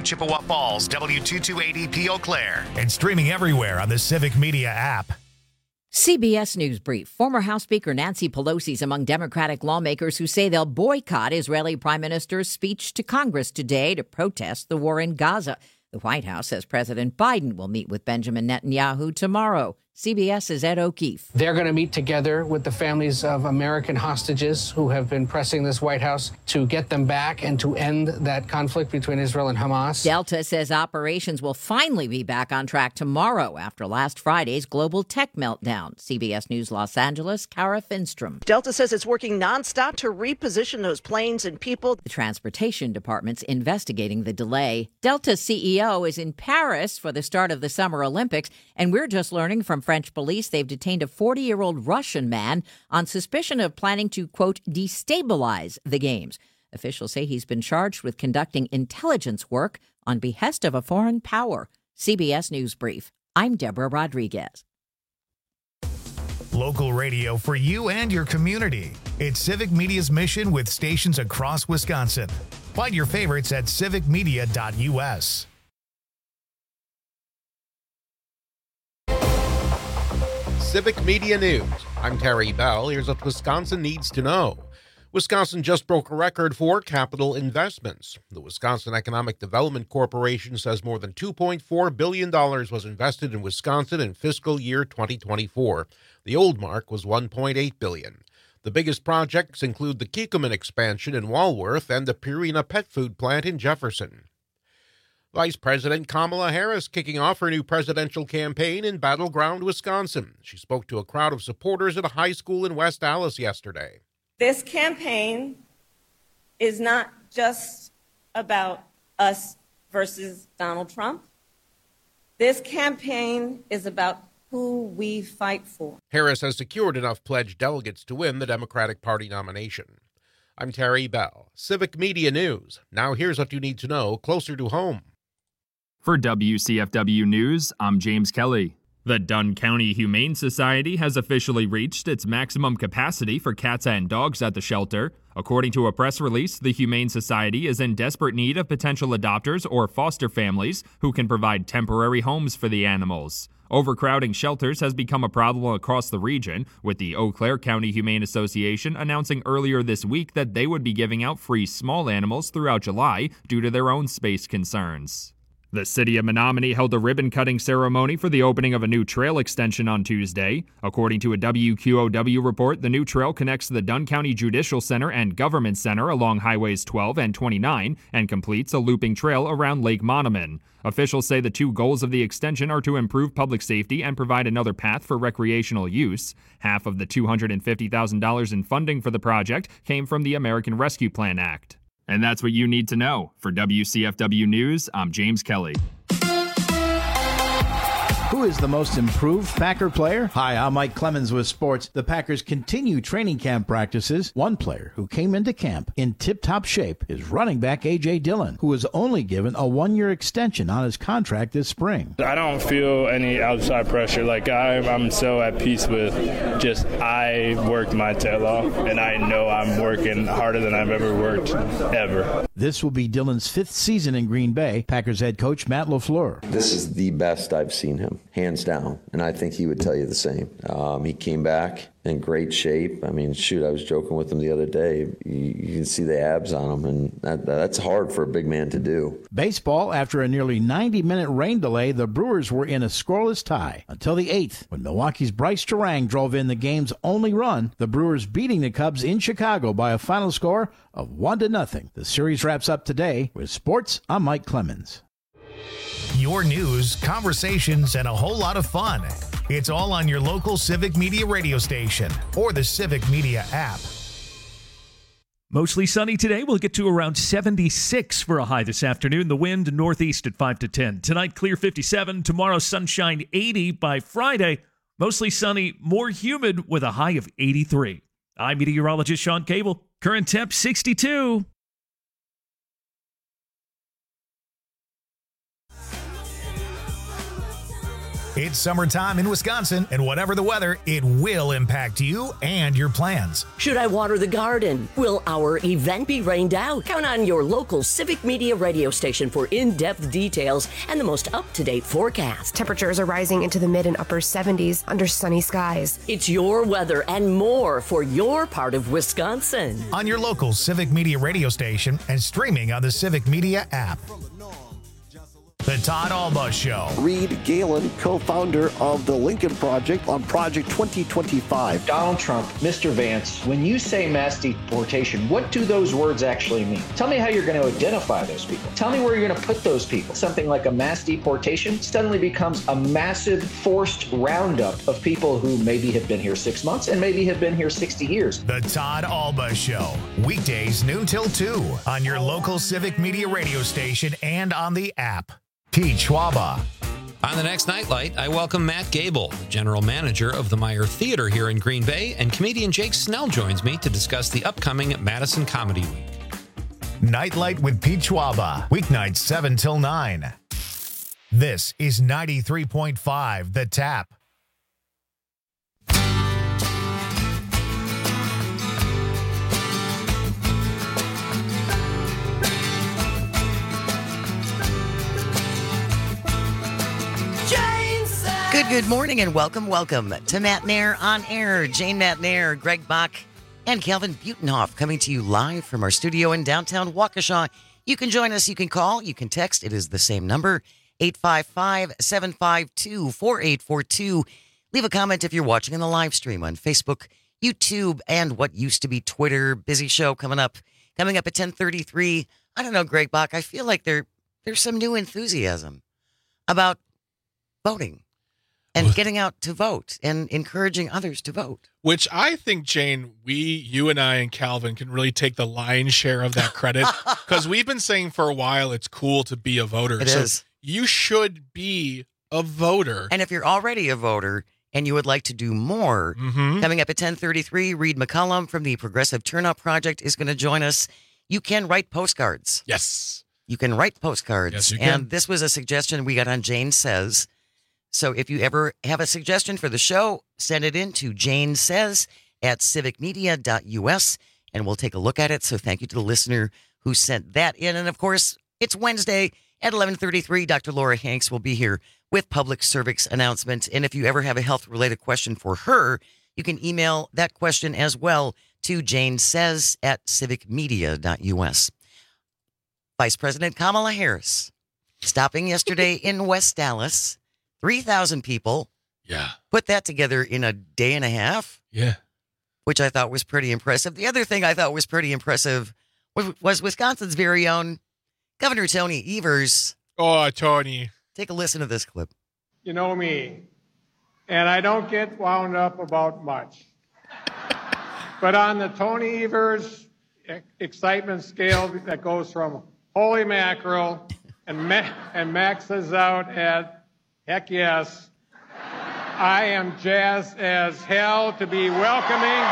Chippewa Falls, W228EP Eau Claire, and streaming everywhere on the Civic Media app. CBS News Brief. Former House Speaker Nancy Pelosi is among Democratic lawmakers who say they'll boycott Israeli Prime Minister's speech to Congress today to protest the war in Gaza. The White House says President Biden will meet with Benjamin Netanyahu tomorrow. CBS's Ed O'Keefe. They're going to meet together with the families of American hostages who have been pressing this White House to get them back and to end that conflict between Israel and Hamas. Delta says operations will finally be back on track tomorrow after last Friday's global tech meltdown. CBS News Los Angeles, Kara Finstrom. Delta says it's working nonstop to reposition those planes and people. The Transportation Department's investigating the delay. Delta CEO is in Paris for the start of the Summer Olympics, and we're just learning from French police they've detained a 40-year-old Russian man on suspicion of planning to, quote, destabilize the games. Officials say he's been charged with conducting intelligence work on behest of a foreign power. CBS News Brief. I'm Deborah Rodriguez. Local radio for you and your community. It's Civic Media's mission with stations across Wisconsin. Find your favorites at civicmedia.us. Civic Media News. I'm Terry Bell. Here's what Wisconsin needs to know. Wisconsin just broke a record for capital investments. The Wisconsin Economic Development Corporation says more than $2.4 billion was invested in Wisconsin in fiscal year 2024. The old mark was $1.8 billion. The biggest projects include the Kikkoman expansion in Walworth and the Purina pet food plant in Jefferson. Vice President Kamala Harris kicking off her new presidential campaign in Battleground, Wisconsin. She spoke to a crowd of supporters at a high school in West Allis yesterday. This campaign is not just about us versus Donald Trump. This campaign is about who we fight for. Harris has secured enough pledged delegates to win the Democratic Party nomination. I'm Terry Bell, Civic Media News. Now here's what you need to know closer to home. For WCFW News, I'm James Kelly. The Dunn County Humane Society has officially reached its maximum capacity for cats and dogs at the shelter. According to a press release, the Humane Society is in desperate need of potential adopters or foster families who can provide temporary homes for the animals. Overcrowding shelters has become a problem across the region, with the Eau Claire County Humane Association announcing earlier this week that they would be giving out free small animals throughout July due to their own space concerns. The city of Menominee held a ribbon-cutting ceremony for the opening of a new trail extension on Tuesday. According to a WQOW report, the new trail connects the Dunn County Judicial Center and Government Center along Highways 12 and 29 and completes a looping trail around Lake Monoman. Officials say the two goals of the extension are to improve public safety and provide another path for recreational use. Half of the $250,000 in funding for the project came from the American Rescue Plan Act. And that's what you need to know. For WCFW News, I'm James Kelly. Who is the most improved Packer player? Hi, I'm Mike Clemens with sports. The Packers continue training camp practices. One player who came into camp in tip-top shape is running back A.J. Dillon, who was only given a one-year extension on his contract this spring. I don't feel any outside pressure. I'm so at peace with just I worked my tail off, and I know I'm working harder than I've ever worked, ever. This will be Dillon's fifth season in Green Bay. Packers head coach Matt LaFleur. This is the best I've seen him, hands down, and I think he would tell you the same. He came back in great shape. I was joking with him the other day. You can see the abs on him, and that's hard for a big man to do. Baseball, after a nearly 90-minute rain delay, the Brewers were in a scoreless tie until the 8th, when Milwaukee's Bryce Terang drove in the game's only run, the Brewers beating the Cubs in Chicago by a final score of 1-0. The series wraps up today. With sports, I'm Mike Clemens. Your news, conversations, and a whole lot of fun. It's all on your local Civic Media radio station or the Civic Media app. Mostly sunny today. We'll get to around 76 for a high this afternoon. The wind northeast at 5 to 10. Tonight, clear 57. Tomorrow, sunshine 80. By Friday, mostly sunny, more humid with a high of 83. I'm meteorologist Sean Cable. Current temp 62. It's summertime in Wisconsin, and whatever the weather, it will impact you and your plans. Should I water the garden? Will our event be rained out? Count on your local Civic Media radio station for in-depth details and the most up-to-date forecast. Temperatures are rising into the mid and upper 70s under sunny skies. It's your weather and more for your part of Wisconsin. On your local Civic Media radio station and streaming on the Civic Media app. The Todd Alba Show. Reed Galen, co-founder of the Lincoln Project on Project 2025. Donald Trump, Mr. Vance, when you say mass deportation, what do those words actually mean? Tell me how you're going to identify those people. Tell me where you're going to put those people. Something like a mass deportation suddenly becomes a massive forced roundup of people who maybe have been here 6 months and maybe have been here 60 years. The Todd Alba Show. Weekdays noon till 2 on your local Civic Media radio station and on the app. Pete Schwaba. On the next Nightlight, I welcome Matt Gable, the general manager of the Meyer Theater here in Green Bay, and comedian Jake Snell joins me to discuss the upcoming Madison Comedy Week. Nightlight with Pete Schwaba, weeknights 7 till 9. This is 93.5 The Tap. Good morning and welcome to Matt Nair on Air. Jane Matt Nair, Greg Bach, and Calvin Butenhoff coming to you live from our studio in downtown Waukesha. You can join us, you can call, you can text. It is the same number, 855-752-4842. Leave a comment if you're watching in the live stream on Facebook, YouTube, and what used to be Twitter. Busy show coming up at 10:33. I don't know, Greg Bach, I feel like there's some new enthusiasm about voting. And getting out to vote and encouraging others to vote. Which I think, Jane, you and I and Calvin can really take the lion's share of that credit. Because we've been saying for a while it's cool to be a voter. It is. You should be a voter. And if you're already a voter and you would like to do more, coming up at 10:33, Reed McCollum from the Progressive Turnout Project is going to join us. You can write postcards. Yes. You can write postcards. Yes, you can. And this was a suggestion we got on Jane Says. So if you ever have a suggestion for the show, send it in to janesays@civicmedia.us, and we'll take a look at it. So thank you to the listener who sent that in. And, of course, it's Wednesday at 11:33. Dr. Laura Hanks will be here with public service announcement. And if you ever have a health-related question for her, you can email that question as well to janesays@civicmedia.us. Vice President Kamala Harris stopping yesterday in West Dallas. 3,000 people. Yeah. Put that together in a day and a half. Yeah. Which I thought was pretty impressive. The other thing I thought was pretty impressive was Wisconsin's very own Governor Tony Evers. Oh, Tony. Take a listen to this clip. You know me, and I don't get wound up about much. But on the Tony Evers excitement scale that goes from holy mackerel and maxes out at heck yes. I am jazzed as hell to be welcoming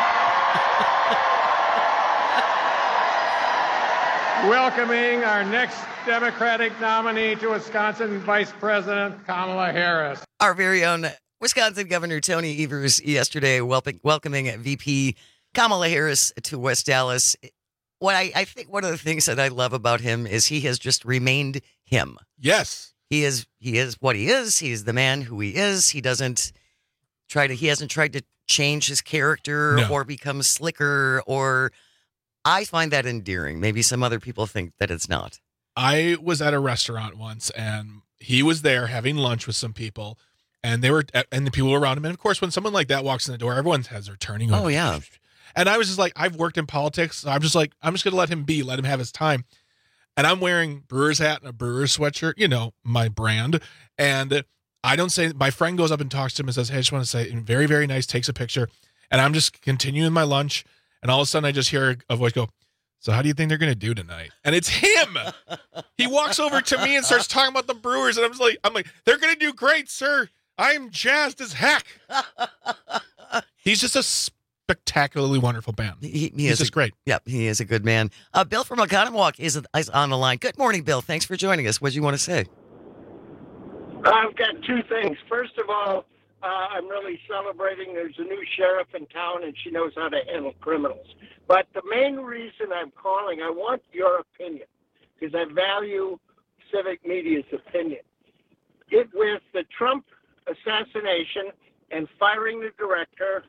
our next Democratic nominee to Wisconsin Vice President Kamala Harris. Our very own Wisconsin Governor Tony Evers yesterday welcoming VP Kamala Harris to West Dallas. What I think one of the things that I love about him is he has just remained him. Yes. He is what he is. He's the man who he is. He hasn't tried to change his character or become slicker, or I find that endearing. Maybe some other people think that it's not. I was at a restaurant once and he was there having lunch with some people and the people were around him. And of course, when someone like that walks in the door, everyone's heads are turning. Oh, yeah. And I was just like, I've worked in politics. So I'm just like, I'm just going to let him have his time. And I'm wearing Brewers hat and a Brewers sweatshirt, my brand. And I don't say, my friend goes up and talks to him and says, hey, I just want to say, very, very nice, takes a picture. And I'm just continuing my lunch. And all of a sudden I just hear a voice go, so how do you think they're going to do tonight? And it's him. He walks over to me and starts talking about the Brewers. And I'm like, they're going to do great, sir. I'm jazzed as heck. He's just a spectacularly wonderful man. He's just great. Yep, he is a good man. Bill from Oconomowoc is on the line. Good morning, Bill. Thanks for joining us. What do you want to say? I've got two things. First of all, I'm really celebrating there's a new sheriff in town and she knows how to handle criminals. But the main reason I'm calling, I want your opinion, because I value civic media's opinion. With the Trump assassination and firing the director,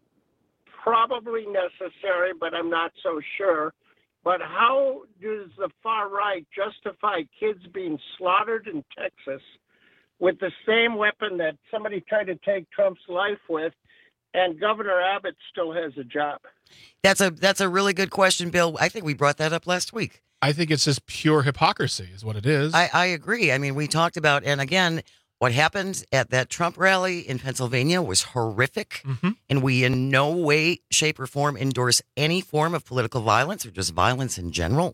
probably necessary, but I'm not so sure. But how does the far right justify kids being slaughtered in Texas with the same weapon that somebody tried to take Trump's life with, and Governor Abbott still has a job? That's a really good question, Bill. I think we brought that up last week. I think it's just pure hypocrisy is what it is. I agree. I mean, we talked about, and again, what happened at that Trump rally in Pennsylvania was horrific, and we in no way, shape, or form endorse any form of political violence or just violence in general.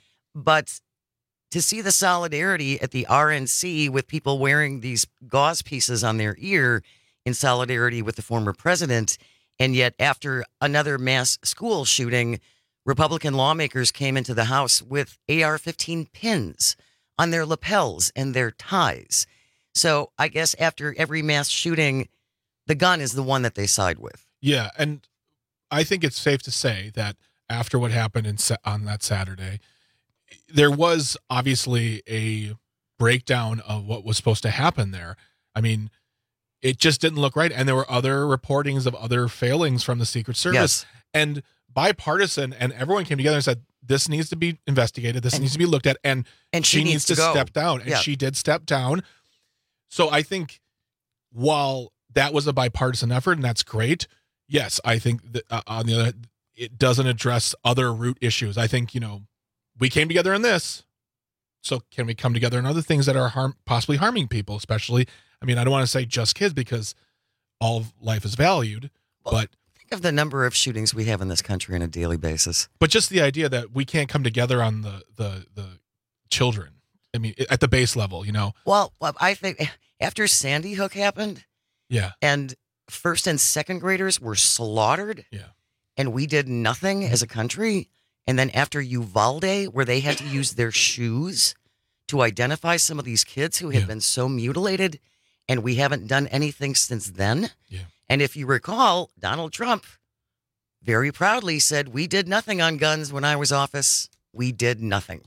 But to see the solidarity at the RNC with people wearing these gauze pieces on their ear in solidarity with the former president, and yet after another mass school shooting, Republican lawmakers came into the House with AR-15 pins on their lapels and their ties. So I guess after every mass shooting, the gun is the one that they side with. Yeah, and I think it's safe to say that after what happened on that Saturday, there was obviously a breakdown of what was supposed to happen there. I mean, it just didn't look right. And there were other reportings of other failings from the Secret Service. And bipartisan, and everyone came together and said, this needs to be investigated. This needs to be looked at. And she needs to step down. And she did step down. So I think while that was a bipartisan effort, and that's great, yes, I think that, on the other, it doesn't address other root issues. I think, we came together in this. So can we come together in other things that are possibly harming people, especially, I mean, I don't want to say just kids because all of life is valued, but think of the number of shootings we have in this country on a daily basis. But just the idea that we can't come together on the children. I mean, at the base level, Well, I think after Sandy Hook happened, and first and second graders were slaughtered, and we did nothing as a country. And then after Uvalde, where they had to use their shoes to identify some of these kids who had been so mutilated, and we haven't done anything since then. And if you recall, Donald Trump very proudly said, we did nothing on guns when I was office. We did nothing.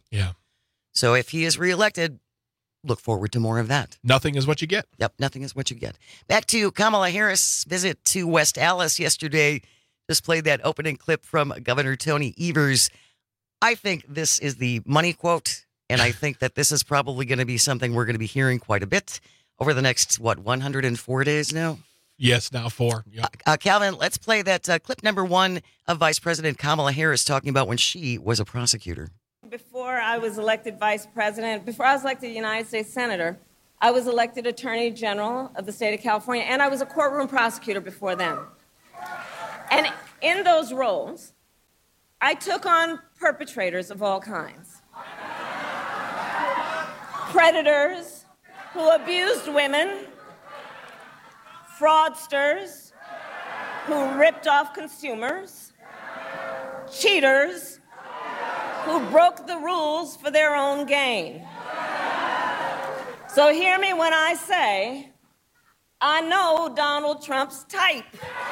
So if he is reelected, look forward to more of that. Nothing is what you get. Yep, nothing is what you get. Back to Kamala Harris' visit to West Allis yesterday. Just played that opening clip from Governor Tony Evers. I think this is the money quote, and I think that this is probably going to be something we're going to be hearing quite a bit over the next, 104 days now? Yes, now 4. Yep. Calvin, let's play that clip number 1 of Vice President Kamala Harris talking about when she was a prosecutor. Before I was elected vice president, before I was elected United States Senator, I was elected Attorney General of the state of California, and I was a courtroom prosecutor before then. And in those roles, I took on perpetrators of all kinds. Predators who abused women, fraudsters who ripped off consumers, cheaters who broke the rules for their own gain. So hear me when I say, I know Donald Trump's type.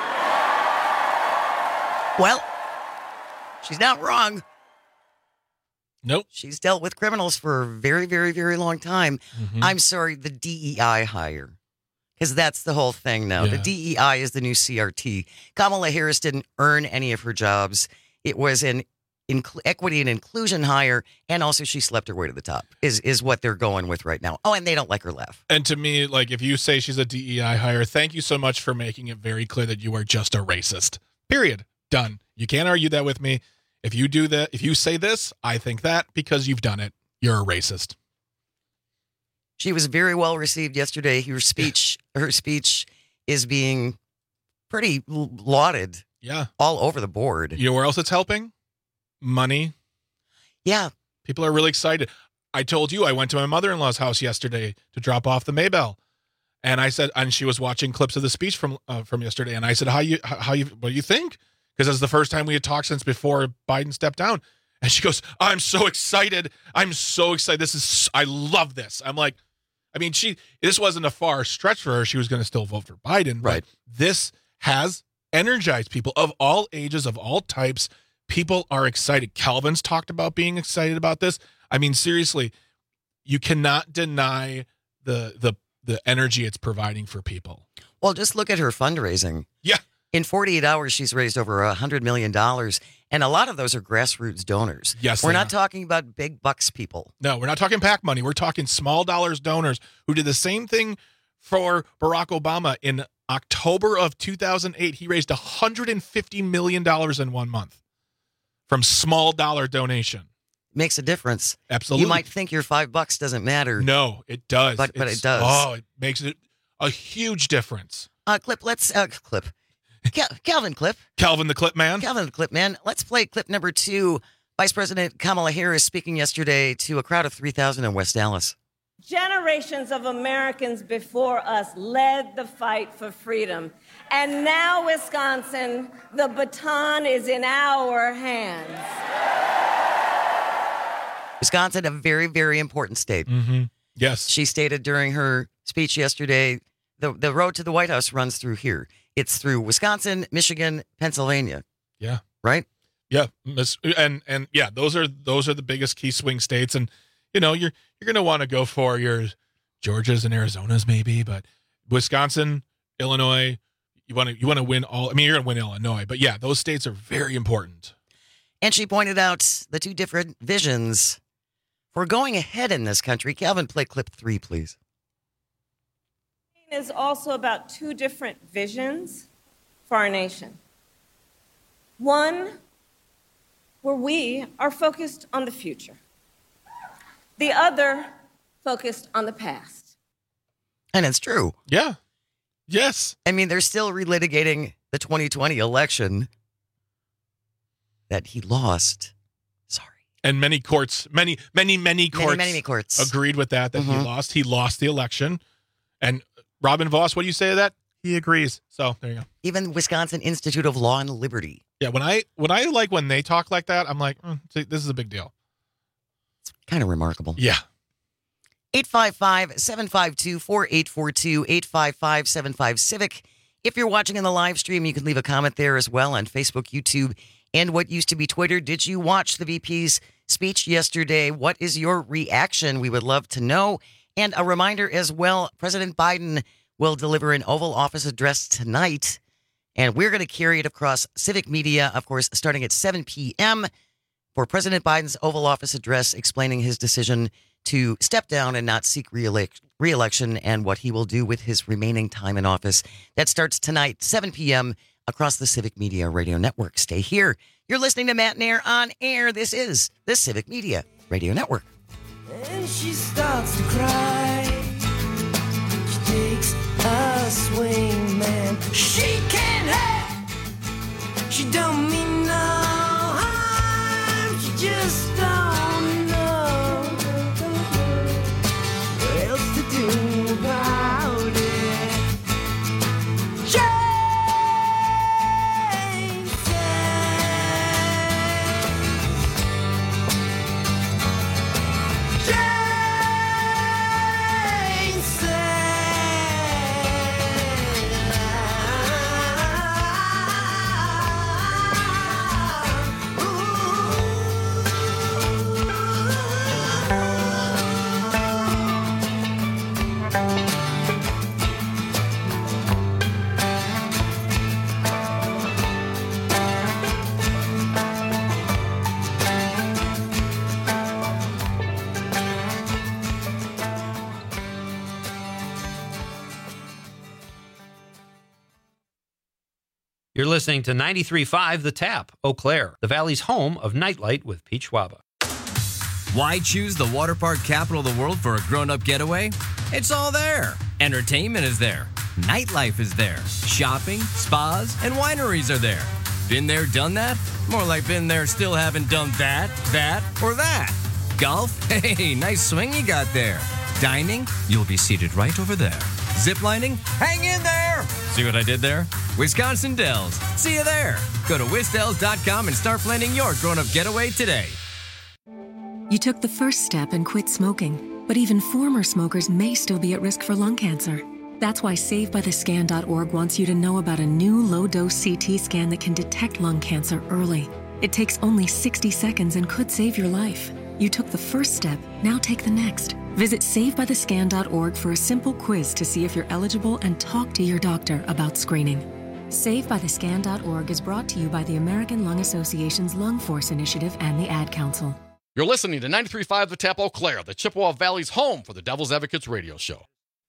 Well, she's not wrong. Nope. She's dealt with criminals for a very, very, very long time. I'm sorry, the DEI hire. Because that's the whole thing now. The DEI is the new CRT. Kamala Harris didn't earn any of her jobs. It was an equity and inclusion hire, and also she slept her way to the top, is what they're going with right now. Oh, and they don't like her laugh. And to me, if you say she's a DEI hire, thank you so much for making it very clear that you are just a racist. Period. Done. You can't argue that with me. If you do that, if you say this, I think that because you've done it, you're a racist. She was very well received yesterday. Her speech is being pretty lauded. Yeah. All over the board. You know where else it's helping? Money. Yeah. People are really excited. I told you I went to my mother-in-law's house yesterday to drop off the Maybell. And I said, and she was watching clips of the speech from yesterday. And I said, what do you think? Because it's the first time we had talked since before Biden stepped down. And she goes, I'm so excited. I'm so excited. I love this. I'm like, I mean, this wasn't a far stretch for her. She was going to still vote for Biden. Right. But this has energized people of all ages, of all types. People are excited. Calvin's talked about being excited about this. I mean, seriously, you cannot deny the energy it's providing for people. Well, just look at her fundraising. Yeah. In 48 hours, she's raised over $100 million, and a lot of those are grassroots donors. Yes, we're not talking about big bucks people. No, we're not talking PAC money. We're talking small dollars donors who did the same thing for Barack Obama. In October of 2008, he raised $150 million in 1 month from small dollar donation. Makes a difference. Absolutely. You might think your $5 doesn't matter. No, it does. But it does. Oh, it makes it a huge difference. Calvin Clip. Calvin the Clip Man. Calvin the Clip Man. Let's play clip number 2. Vice President Kamala Harris speaking yesterday to a crowd of 3,000 in West Dallas. Generations of Americans before us led the fight for freedom. And now, Wisconsin, the baton is in our hands. Wisconsin, a very, very important state. Mm-hmm. Yes. She stated during her speech yesterday, the road to the White House runs through here. It's through Wisconsin, Michigan, Pennsylvania. Yeah. Right? Yeah. And yeah, those are the biggest key swing states. And, you're going to want to go for your Georgias and Arizonas maybe, but Wisconsin, Illinois, you want to win all. I mean, you're going to win Illinois, but yeah, those states are very important. And she pointed out the two different visions for going ahead in this country. Calvin, play clip 3, please. Is also about two different visions for our nation. One, where we are focused on the future. The other, focused on the past. And it's true. Yeah. Yes. I mean, they're still relitigating the 2020 election that he lost. Sorry. And many courts agreed with that mm-hmm. he lost. He lost the election. And Robin Voss, what do you say to that? He agrees. So there you go. Even Wisconsin Institute of Law and Liberty. Yeah, when they talk like that, I'm like, see, this is a big deal. It's kind of remarkable. Yeah. 855-752-4842, 855-75-CIVIC. If you're watching in the live stream, you can leave a comment there as well on Facebook, YouTube, and what used to be Twitter. Did you watch the VP's speech yesterday? What is your reaction? We would love to know. And a reminder as well, President Biden will deliver an Oval Office address tonight, and we're going to carry it across Civic Media, of course, starting at 7 p.m. for President Biden's Oval Office address explaining his decision to step down and not seek re-election and what he will do with his remaining time in office. That starts tonight, 7 p.m. across the Civic Media Radio Network. Stay here. You're listening to Matt Nair on air. This is the Civic Media Radio Network. And she starts to cry. She takes a swing, man. She can't help. She don't mean no harm. She just don't know what else to do about it. Jane You're listening to 93.5 The Tap, Eau Claire, the Valley's home of Nightlight with Pete Schwaba. Why choose the water park capital of the world for a grown-up getaway? It's all there. Entertainment is there. Nightlife is there. Shopping, spas, and wineries are there. Been there, done that? More like been there, still haven't done that, or that. Golf? Hey, nice swing you got there. Dining? You'll be seated right over there. Ziplining? Hang in there! See what I did there? Wisconsin Dells. See you there. Go to wisdells.com and start planning your grown-up getaway today. You took the first step and quit smoking. But even former smokers may still be at risk for lung cancer. That's why SaveByTheScan.org wants you to know about a new low-dose CT scan that can detect lung cancer early. It takes only 60 seconds and could save your life. You took the first step, now take the next. Visit SaveByTheScan.org for a simple quiz to see if you're eligible and talk to your doctor about screening. SaveByTheScan.org is brought to you by the American Lung Association's Lung Force Initiative and the Ad Council. You're listening to 93.5 The Tap Eau Claire, the Chippewa Valley's home for the Devil's Advocates radio show.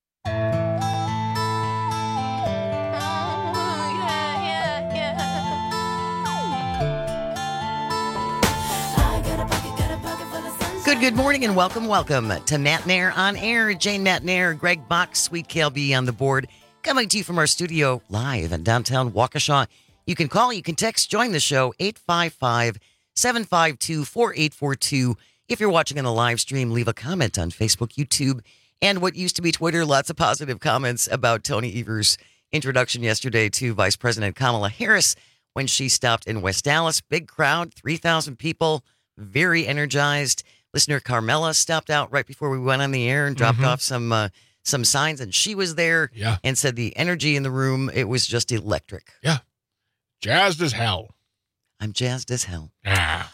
Good morning and welcome to Matt Nair on Air. Jane Matt Nair, Greg Bach, Sweet Kale B on the board. Coming to you from our studio live in downtown Waukesha. You can call, you can text, join the show, 855-752-4842. If you're watching on the live stream, leave a comment on Facebook, YouTube, and what used to be Twitter. Lots of positive comments about Tony Evers' introduction yesterday to Vice President Kamala Harris when she stopped in West Dallas. Big crowd, 3,000 people, very energized. Listener Carmela stopped out right before we went on the air and dropped off some signs, and she was there and said the energy in the room, it was just electric. Yeah. Jazzed as hell. I'm jazzed as hell. Ah.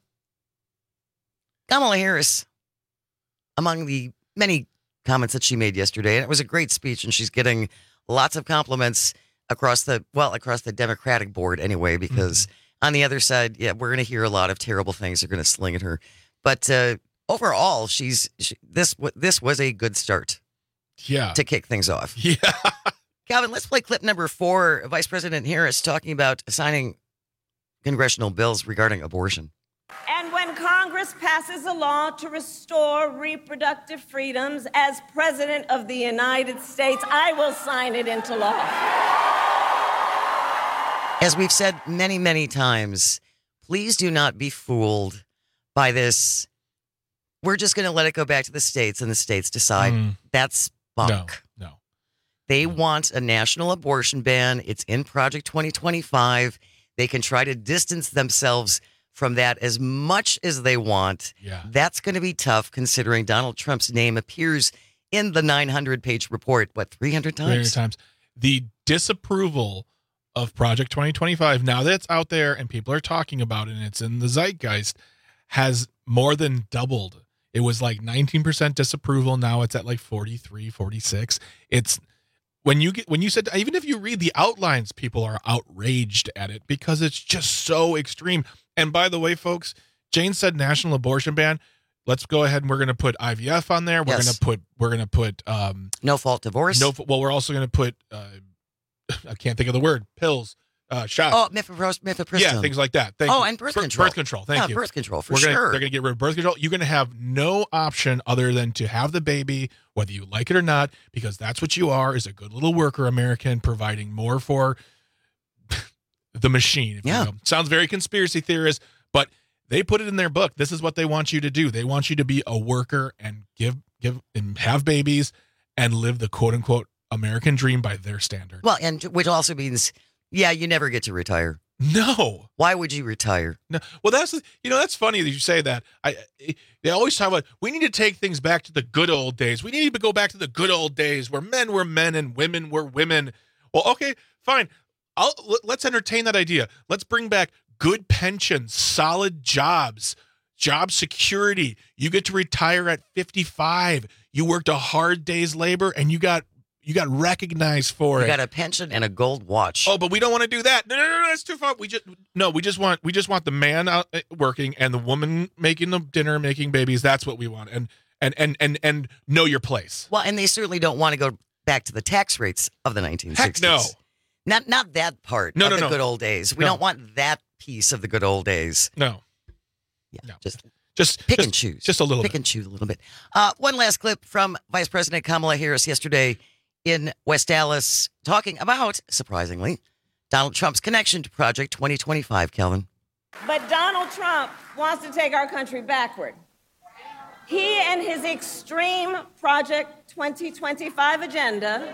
Kamala Harris, among the many comments that she made yesterday, and it was a great speech, and she's getting lots of compliments across the Democratic board anyway, because on the other side, we're going to hear a lot of terrible things they're going to sling at her. But overall, this was a good start. Yeah. To kick things off. Yeah. Calvin, let's play clip number 4. Vice President Harris talking about signing congressional bills regarding abortion. And when Congress passes a law to restore reproductive freedoms, as President of the United States, I will sign it into law. As we've said many, many times, please do not be fooled by this. We're just going to let it go back to the states and the states decide. That's bunk. No. They want a national abortion ban. It's in Project 2025. They can try to distance themselves from that as much as they want. Yeah. That's going to be tough considering Donald Trump's name appears in the 900-page report, 300 times? 300 times. The disapproval of Project 2025, now that it's out there and people are talking about it and it's in the zeitgeist, has more than doubled. It was like 19% disapproval. Now it's at like 43, 46. It's when you said, even if you read the outlines, people are outraged at it because it's just so extreme. And by the way, folks, Jane said national abortion ban. Let's go ahead and we're going to put IVF on there. We're going to put no fault divorce. We're also going to put I can't think of the word, pills. Shots. Oh, mifepristone. Yeah, things like that. Thank you. And birth control. Birth control. Thank you. Birth control, sure. They're going to get rid of birth control. You're going to have no option other than to have the baby, whether you like it or not, because that's what you are, is a good little worker American providing more for the machine. If you will. Sounds very conspiracy theorist, but they put it in their book. This is what they want you to do. They want you to be a worker and give and have babies and live the quote unquote American dream by their standard. Well, and which also means, you never get to retire. No. Why would you retire? No. Well, that's funny that you say that. They always talk about we need to take things back to the good old days. We need to go back to the good old days where men were men and women were women. Well, okay, fine. Let's entertain that idea. Let's bring back good pensions, solid jobs, job security. You get to retire at 55. You worked a hard day's labor and you got recognized for it. You got a pension and a gold watch. Oh, but we don't want to do that. No, that's too far. We just want the man out working and the woman making the dinner, making babies. That's what we want. And know your place. Well, and they certainly don't want to go back to the tax rates of the 1960s. Heck no. Not that part of the good old days. We don't want that piece of the good old days. No. Yeah. No. Just pick and choose. Just a little bit. Pick and choose a little bit. One last clip from Vice President Kamala Harris yesterday in West Dallas talking about, surprisingly, Donald Trump's connection to Project 2025, Kelvin. But Donald Trump wants to take our country backward. He and his extreme Project 2025 agenda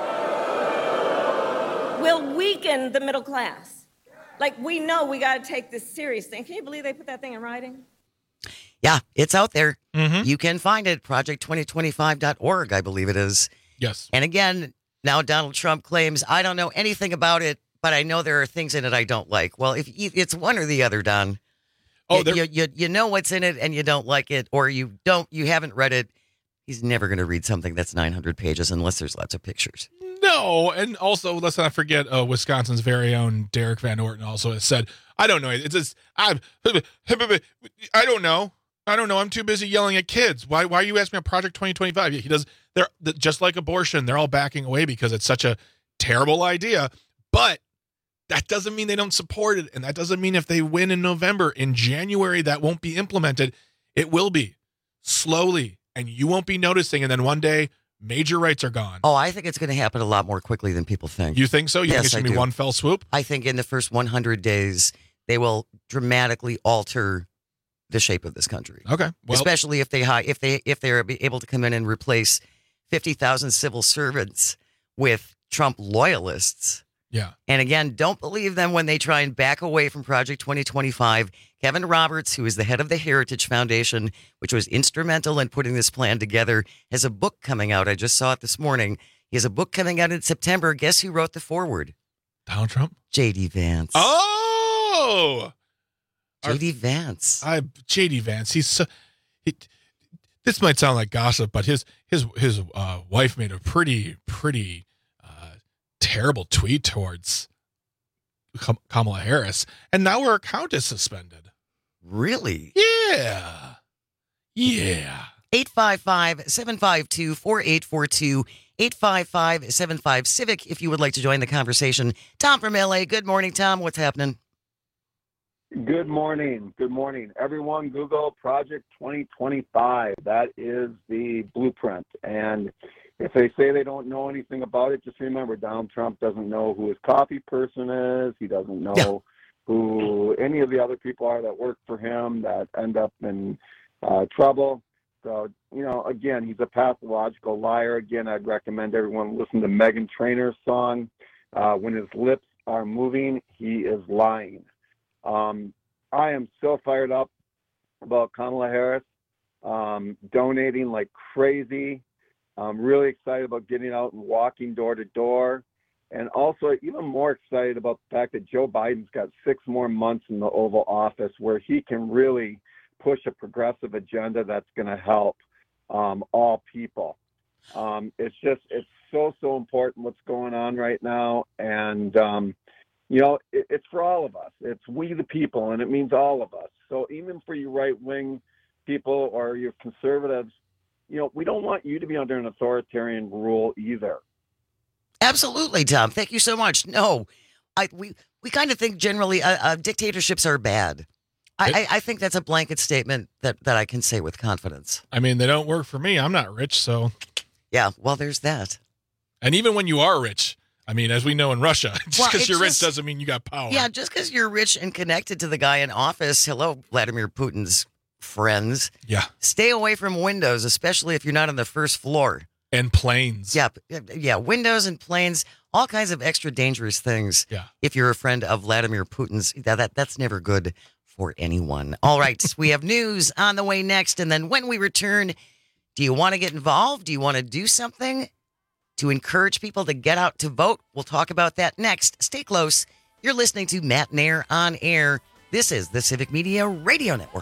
will weaken the middle class. We know we got to take this seriously. Can you believe they put that thing in writing? Yeah, it's out there. You can find it, project2025.org, I believe it is. Yes. And again, now Donald Trump claims, I don't know anything about it, but I know there are things in it I don't like. Well, if it's one or the other, Don. Oh, you know what's in it and you don't like it, or you haven't read it. He's never going to read something that's 900 pages unless there's lots of pictures. No, and also let's not forget Wisconsin's very own Derek Van Orton also has said, I don't know. It's just, I don't know. I don't know. I'm too busy yelling at kids. Why are you asking me about Project 2025? He does. They're just like abortion. They're all backing away because it's such a terrible idea. But that doesn't mean they don't support it. And that doesn't mean if they win in November, in January, that won't be implemented. It will be slowly, and you won't be noticing. And then one day, major rights are gone. Oh, I think it's going to happen a lot more quickly than people think. You think so? You think it's going to be one fell swoop? I think in the first 100 days, they will dramatically alter the shape of this country. Okay. Well, especially if they're able to come in and replace 50,000 civil servants with Trump loyalists. Yeah. And again, don't believe them when they try and back away from Project 2025. Kevin Roberts, who is the head of the Heritage Foundation, which was instrumental in putting this plan together, has a book coming out. I just saw it this morning. He has a book coming out in September. Guess who wrote the foreword? Donald Trump? J.D. Vance. Oh! J.D. Vance. J.D. Vance. This might sound like gossip, but his wife made a pretty terrible tweet towards Kamala Harris, and now her account is suspended. Really? Yeah. 855-752-4842. 855-75-CIVIC if you would like to join the conversation. Tom from LA. Good morning, Tom. What's happening? Good morning. Good morning. Everyone, Google Project 2025. That is the blueprint. And if they say they don't know anything about it, just remember Donald Trump doesn't know who his coffee person is. He doesn't know who any of the other people are that work for him that end up in trouble. So, again, he's a pathological liar. Again, I'd recommend everyone listen to Meghan Trainor's song. When his lips are moving, he is lying. I am so fired up about Kamala Harris donating like crazy. I'm really excited about getting out and walking door to door. And also even more excited about the fact that Joe Biden's got 6 more months in the Oval Office where he can really push a progressive agenda that's going to help all people. It's so important what's going on right now. And, it's for all of us. It's we the people, and it means all of us. So even for you right-wing people or your conservatives, we don't want you to be under an authoritarian rule either. Absolutely, Tom. Thank you so much. No, we kind of think generally dictatorships are bad. I think that's a blanket statement that I can say with confidence. I mean, they don't work for me. I'm not rich, so. Yeah, well, there's that. And even when you are rich, I mean, as we know in Russia, just because you're rich doesn't mean you got power. Yeah, just because you're rich and connected to the guy in office. Hello, Vladimir Putin's friends. Yeah. Stay away from windows, especially if you're not on the first floor. And planes. Yeah, windows and planes, all kinds of extra dangerous things. Yeah. If you're a friend of Vladimir Putin's, that's never good for anyone. All right, we have news on the way next. And then when we return, do you want to get involved? Do you want to do something to encourage people to get out to vote? We'll talk about that next. Stay close. You're listening to Matt Nair on Air. This is the Civic Media Radio Network.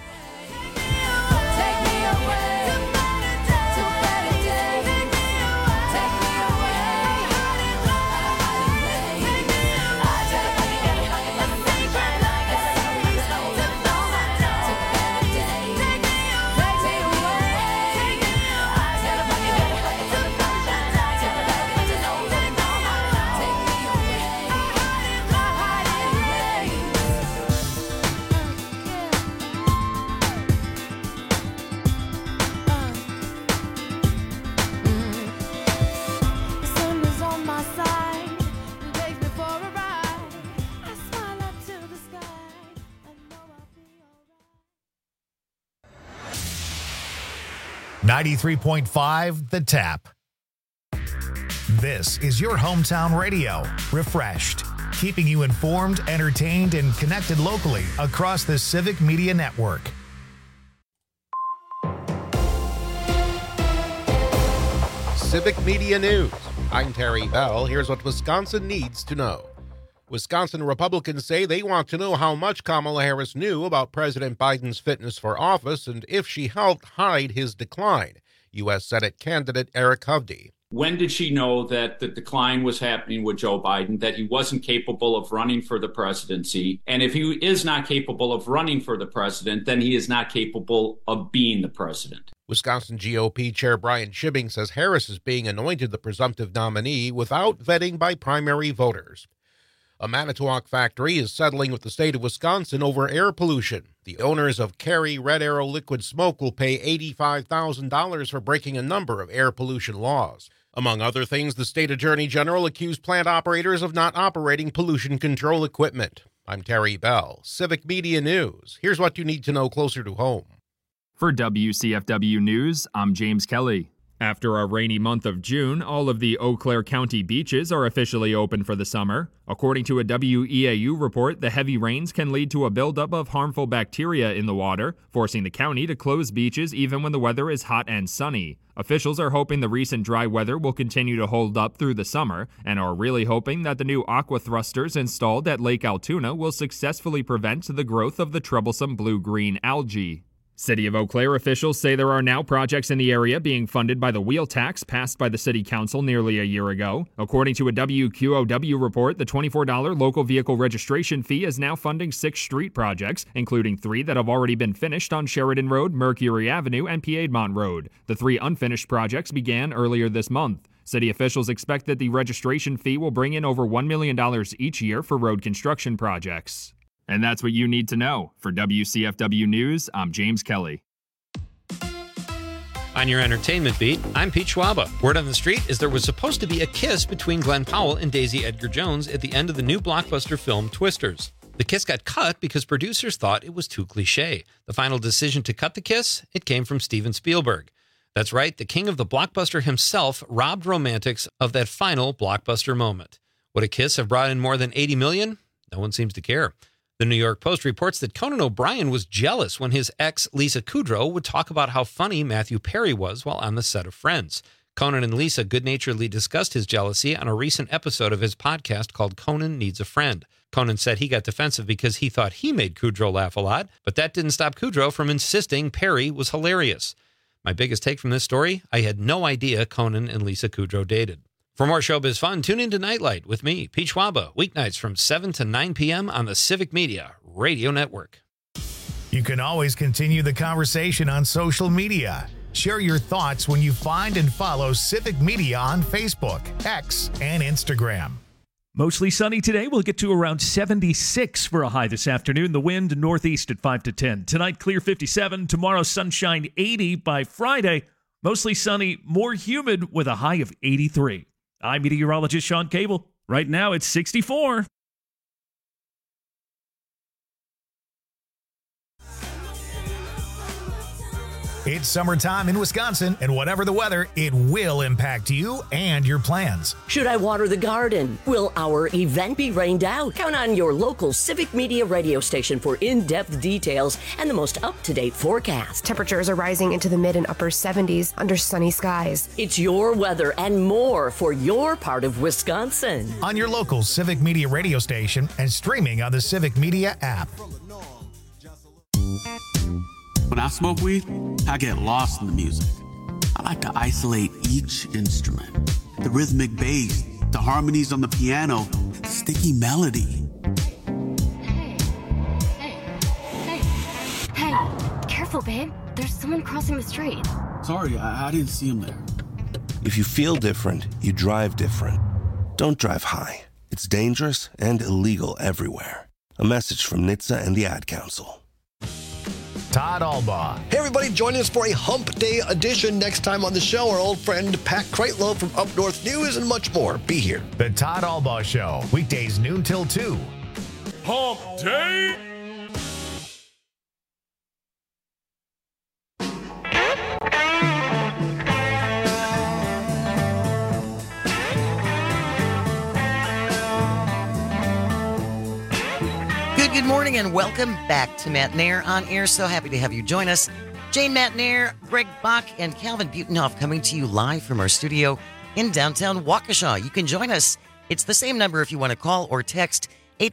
.5 The Tap. This is your hometown radio, refreshed, keeping you informed, entertained, and connected locally across the Civic Media Network. Civic Media News. I'm Terry Bell. Here's what Wisconsin needs to know. Wisconsin Republicans say they want to know how much Kamala Harris knew about President Biden's fitness for office and if she helped hide his decline. U.S. Senate candidate Eric Hovde. When did she know that the decline was happening with Joe Biden, that he wasn't capable of running for the presidency? And if he is not capable of running for the president, then he is not capable of being the president. Wisconsin GOP Chair Brian Shibbing says Harris is being anointed the presumptive nominee without vetting by primary voters. A Manitowoc factory is settling with the state of Wisconsin over air pollution. The owners of Carey Red Arrow Liquid Smoke will pay $85,000 for breaking a number of air pollution laws. Among other things, the state attorney general accused plant operators of not operating pollution control equipment. I'm Terry Bell, Civic Media News. Here's what you need to know closer to home. For WCFW News, I'm James Kelly. After a rainy month of June, all of the Eau Claire County beaches are officially open for the summer. According to a WEAU report, the heavy rains can lead to a buildup of harmful bacteria in the water, forcing the county to close beaches even when the weather is hot and sunny. Officials are hoping the recent dry weather will continue to hold up through the summer, and are really hoping that the new aqua thrusters installed at Lake Altoona will successfully prevent the growth of the troublesome blue-green algae. City of Eau Claire officials say there are now projects in the area being funded by the wheel tax passed by the city council nearly a year ago. According to a WQOW report, the $24 local vehicle registration fee is now funding 6 street projects, including 3 that have already been finished on Sheridan Road, Mercury Avenue, and Piedmont Road. The 3 unfinished projects began earlier this month. City officials expect that the registration fee will bring in over $1 million each year for road construction projects. And that's what you need to know. For WCFW News, I'm James Kelly. On your entertainment beat, I'm Pete Schwaba. Word on the street is there was supposed to be a kiss between Glenn Powell and Daisy Edgar Jones at the end of the new blockbuster film Twisters. The kiss got cut because producers thought it was too cliche. The final decision to cut the kiss, it came from Steven Spielberg. That's right, the king of the blockbuster himself robbed romantics of that final blockbuster moment. Would a kiss have brought in more than $80 million? No one seems to care. The New York Post reports that Conan O'Brien was jealous when his ex, Lisa Kudrow, would talk about how funny Matthew Perry was while on the set of Friends. Conan and Lisa good-naturedly discussed his jealousy on a recent episode of his podcast called Conan Needs a Friend. Conan said he got defensive because he thought he made Kudrow laugh a lot, but that didn't stop Kudrow from insisting Perry was hilarious. My biggest take from this story, I had no idea Conan and Lisa Kudrow dated. For more showbiz fun, tune into Nightlight with me, Pete Schwaba, weeknights from 7 to 9 p.m. on the Civic Media Radio Network. You can always continue the conversation on social media. Share your thoughts when you find and follow Civic Media on Facebook, X, and Instagram. Mostly sunny today. We'll get to around 76 for a high this afternoon. The wind northeast at 5 to 10. Tonight, clear 57. Tomorrow, sunshine 80. By Friday, mostly sunny, more humid with a high of 83. I'm meteorologist Sean Cable. Right now, it's 64. It's summertime in Wisconsin, and whatever the weather, it will impact you and your plans. Should I water the garden? Will our event be rained out? Count on your local Civic Media radio station for in-depth details and the most up-to-date forecast. Temperatures are rising into the mid and upper 70s under sunny skies. It's your weather and more for your part of Wisconsin. On your local Civic Media radio station and streaming on the Civic Media app. When I smoke weed, I get lost in the music. I like to isolate each instrument. The rhythmic bass, the harmonies on the piano, the sticky melody. Hey, careful, babe. There's someone crossing the street. Sorry, I didn't see him there. If you feel different, you drive different. Don't drive high. It's dangerous and illegal everywhere. A message from NHTSA and the Ad Council. Todd Albaugh. Hey, everybody, join us for a Hump Day edition next time on the show. Our old friend Pat Kreitlow from Up North News and much more. Be here. The Todd Albaugh Show, weekdays noon till 2. Hump Day! Good morning and welcome back to Matt Nair on Air. So happy to have you join us. Jane Matnair, Greg Bach, and Calvin Butenhoff coming to you live from our studio in downtown Waukesha. You can join us. It's the same number if you want to call or text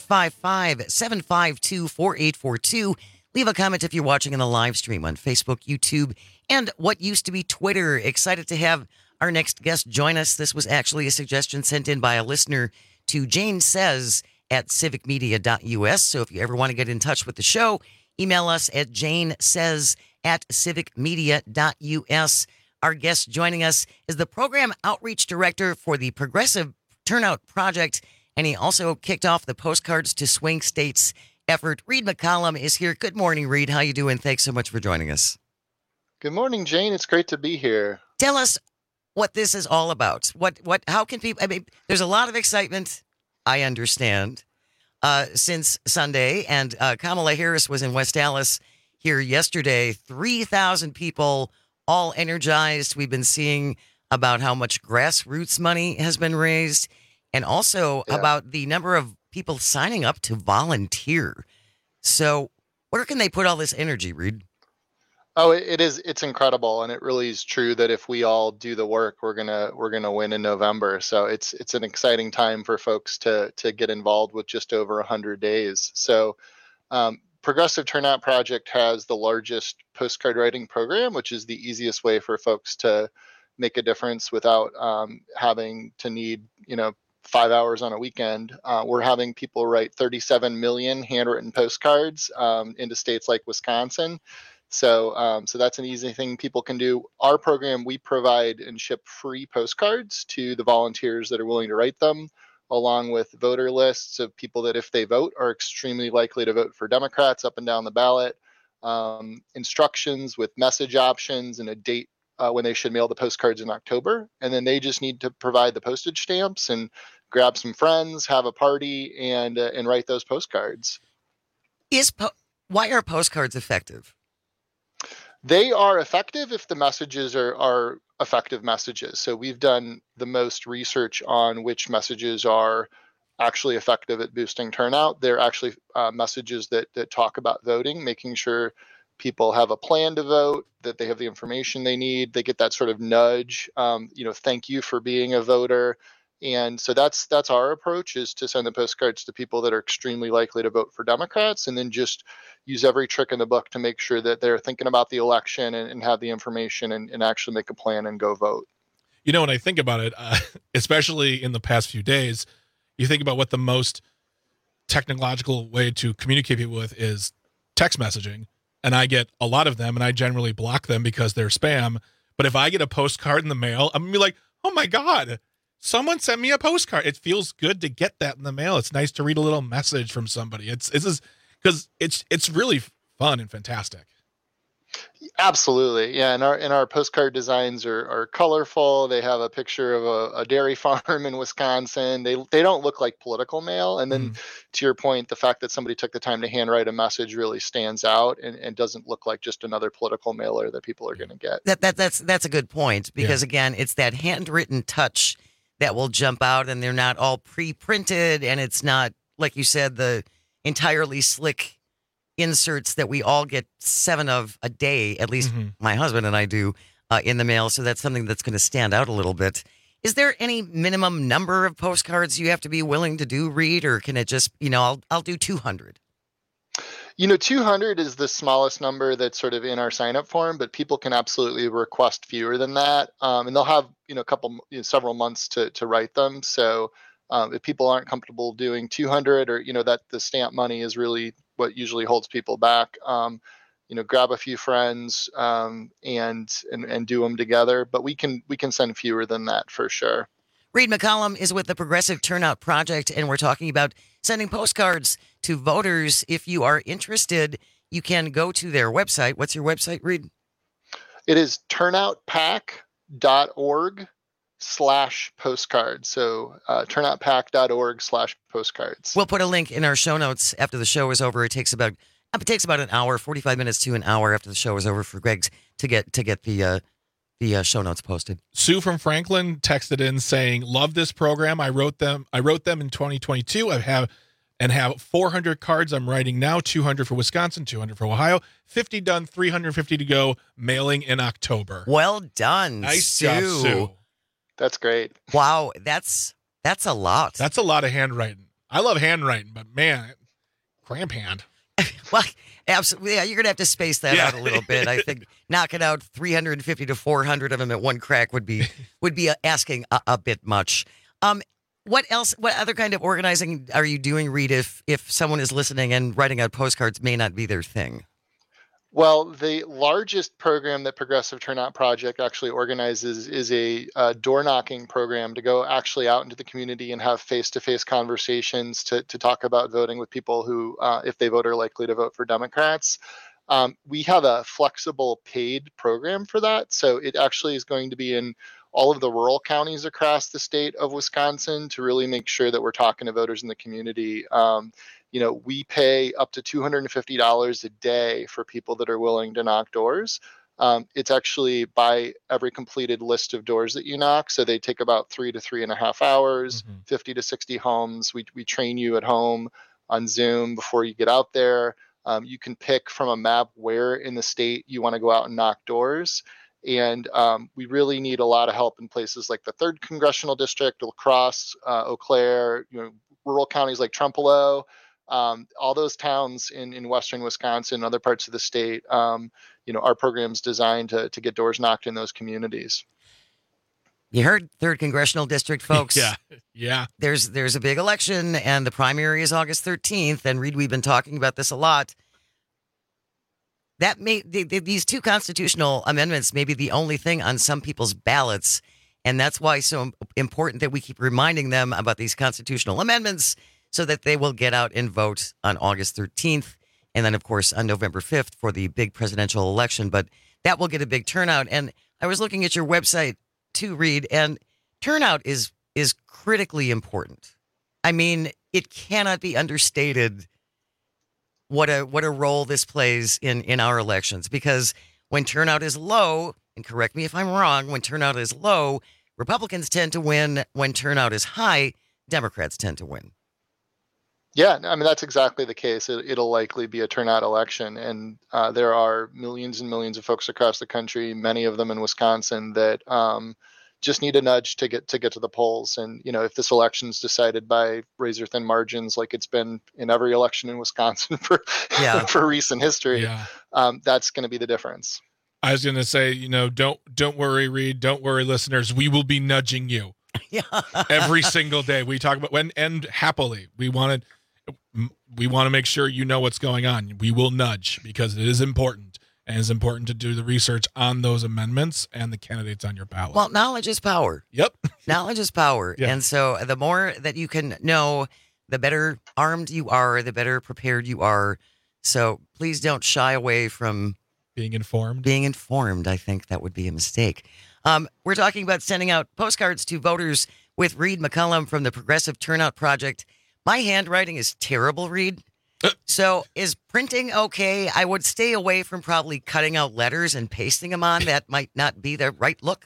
855-752-4842. Leave a comment if you're watching in the live stream on Facebook, YouTube, and what used to be Twitter. Excited to have our next guest join us. This was actually a suggestion sent in by a listener to Jane Says at civicmedia.us. So if you ever want to get in touch with the show, email us at janesays@civicmedia.us. Our guest joining us is the Program Outreach Director for the Progressive Turnout Project, and he also kicked off the Postcards to Swing States effort. Reed McCollum is here. Good morning, Reed. How you doing? Thanks so much for joining us. Good morning, Jane. It's great to be here. Tell us what this is all about. How can people, I mean, there's a lot of excitement, I understand, since Sunday, and Kamala Harris was in West Allis here yesterday. 3,000 people, all energized. We've been seeing about how much grassroots money has been raised, and also about the number of people signing up to volunteer. So where can they put all this energy, Reed? Oh, it's incredible, and it really is true that if we all do the work, we're gonna win in November. So it's an exciting time for folks to get involved with just over 100 days. So Progressive Turnout Project has the largest postcard writing program, which is the easiest way for folks to make a difference without having to need 5 hours on a weekend. We're having people write 37 million handwritten postcards into states like Wisconsin. So that's an easy thing people can do. Our program, we provide and ship free postcards to the volunteers that are willing to write them, along with voter lists of people that, if they vote, are extremely likely to vote for Democrats up and down the ballot, instructions with message options and a date when they should mail the postcards in October. And then they just need to provide the postage stamps and grab some friends, have a party, and write those postcards. Why are postcards effective? They are effective if the messages are effective messages. So we've done the most research on which messages are actually effective at boosting turnout. They're actually messages that talk about voting, making sure people have a plan to vote, that they have the information they need, they get that sort of nudge, thank you for being a voter. And so that's our approach, is to send the postcards to people that are extremely likely to vote for Democrats, and then just use every trick in the book to make sure that they're thinking about the election and have the information and actually make a plan and go vote. When I think about it, especially in the past few days, you think about what the most technological way to communicate people with is text messaging. And I get a lot of them, and I generally block them because they're spam. But if I get a postcard in the mail, I'm going to be like, oh my God, someone sent me a postcard. It feels good to get that in the mail. It's nice to read a little message from somebody. It's because it's really fun and fantastic. Absolutely. Yeah. And our postcard designs are colorful. They have a picture of a dairy farm in Wisconsin. They don't look like political mail. And then to your point, the fact that somebody took the time to handwrite a message really stands out and doesn't look like just another political mailer that people are going to get. That's a good point, because again, it's that handwritten touch that will jump out, and they're not all pre-printed, and it's not, like you said, the entirely slick inserts that we all get 7 of a day, at least my husband and I do, in the mail. So that's something that's going to stand out a little bit. Is there any minimum number of postcards you have to be willing to do, Reed, or can it just, I'll do 200? 200 is the smallest number that's sort of in our sign-up form, but people can absolutely request fewer than that. And they'll have, several months to write them. So if people aren't comfortable doing 200, or, that the stamp money is really what usually holds people back, grab a few friends and do them together. But we can send fewer than that for sure. Reed McCollum is with the Progressive Turnout Project, and we're talking about sending postcards to voters. If you are interested, you can go to their website. What's your website, Reed? It is turnoutpack.org/postcards. So turnoutpack.org/postcards. We'll put a link in our show notes after the show is over. It takes about an hour, 45 minutes to an hour after the show is over for Greg to get the show notes posted. Sue from Franklin texted in saying, "Love this program. I wrote them in 2022. I have and have 400 cards I'm writing now, 200 for Wisconsin, 200 for Ohio, 50 done, 350 to go, mailing in October. Well done, Nice Sue. job, Sue. That's great. Wow, that's a lot. That's a lot of handwriting. I love handwriting, but man, cramp hand. Well, absolutely. Yeah, you're going to have to space that out a little bit. I think knocking out 350 to 400 of them at one crack would be asking a bit much. What else? What other kind of organizing are you doing, Reed, if someone is listening and writing out postcards may not be their thing? Well, the largest program that Progressive Turnout Project actually organizes is a door knocking program to go actually out into the community and have face-to-face conversations to talk about voting with people who, if they vote, are likely to vote for Democrats. We have a flexible paid program for that. So it actually is going to be in all of the rural counties across the state of Wisconsin to really make sure that we're talking to voters in the community. We pay up to $250 a day for people that are willing to knock doors. It's actually by every completed list of doors that you knock. So they take about 3 to 3.5 hours, 50 to 60 homes. We train you at home on Zoom before you get out there. You can pick from a map where in the state you want to go out and knock doors. And we really need a lot of help in places like the 3rd Congressional District, La Crosse, Eau Claire, rural counties like Trempealeau. All those towns in western Wisconsin and other parts of the state, our program's designed to get doors knocked in those communities. You heard 3rd Congressional District, folks. Yeah. There's a big election, and the primary is August 13th. And Reed, we've been talking about this a lot. That these 2 constitutional amendments may be the only thing on some people's ballots, and that's why it's so important that we keep reminding them about these constitutional amendments, so that they will get out and vote on August 13th. And then, of course, on November 5th for the big presidential election. But that will get a big turnout. And I was looking at your website, too, Reed, and turnout is critically important. I mean, it cannot be understated what a role this plays in our elections. Because when turnout is low, and correct me if I'm wrong, when turnout is low, Republicans tend to win. When turnout is high, Democrats tend to win. Yeah, I mean, that's exactly the case. It'll likely be a turnout election. And there are millions and millions of folks across the country, many of them in Wisconsin, that just need a nudge to get to the polls. And, if this election's decided by razor thin margins, like it's been in every election in Wisconsin for recent history, that's going to be the difference. I was going to say, don't worry, Reed. Don't worry, listeners. We will be nudging you every single day. We talk about and happily. We want to make sure you know what's going on. We will nudge because it is important, and it's important to do the research on those amendments and the candidates on your ballot. Well, knowledge is power. Yep. Knowledge is power. Yeah. And so the more that you can know, the better armed you are, the better prepared you are. So please don't shy away from being informed. I think that would be a mistake. We're talking about sending out postcards to voters with Reed McCullum from the Progressive Turnout Project. My handwriting is terrible, Reed. So is printing okay? I would stay away from probably cutting out letters and pasting them on. That might not be the right look.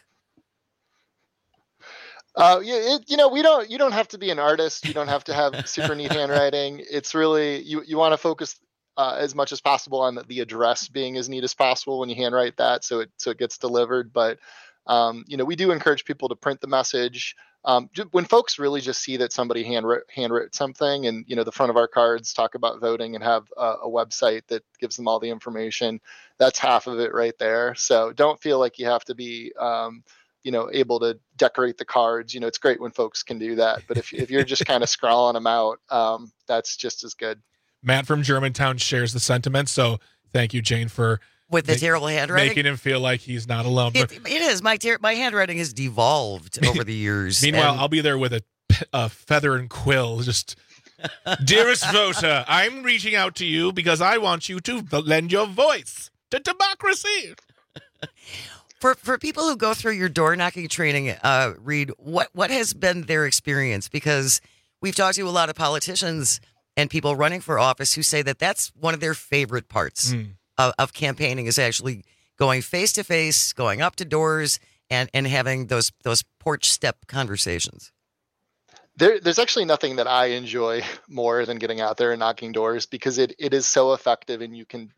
You don't have to be an artist. You don't have to have super neat handwriting. It's really, you want to focus as much as possible on the address being as neat as possible when you handwrite that, so it gets delivered. But we do encourage people to print the message. When folks really just see that somebody handwrote something, and the front of our cards talk about voting and have a website that gives them all the information, that's half of it right there. So don't feel like you have to be able to decorate the cards. It's great when folks can do that, but if you're just kind of scrawling them out, that's just as good. Matt from Germantown shares the sentiment, so thank you, Jane, for with the terrible handwriting, making him feel like he's not alone. It is. My handwriting has devolved over the years. Meanwhile, I'll be there with a feather and quill. Just, dearest voter, I'm reaching out to you because I want you to lend your voice to democracy. For people who go through your door knocking training, Reed, what has been their experience? Because we've talked to a lot of politicians and people running for office who say that that's one of their favorite parts of campaigning, is actually going face to face, going up to doors, and having those porch step conversations. There's actually nothing that I enjoy more than getting out there and knocking doors, because it is so effective, and you can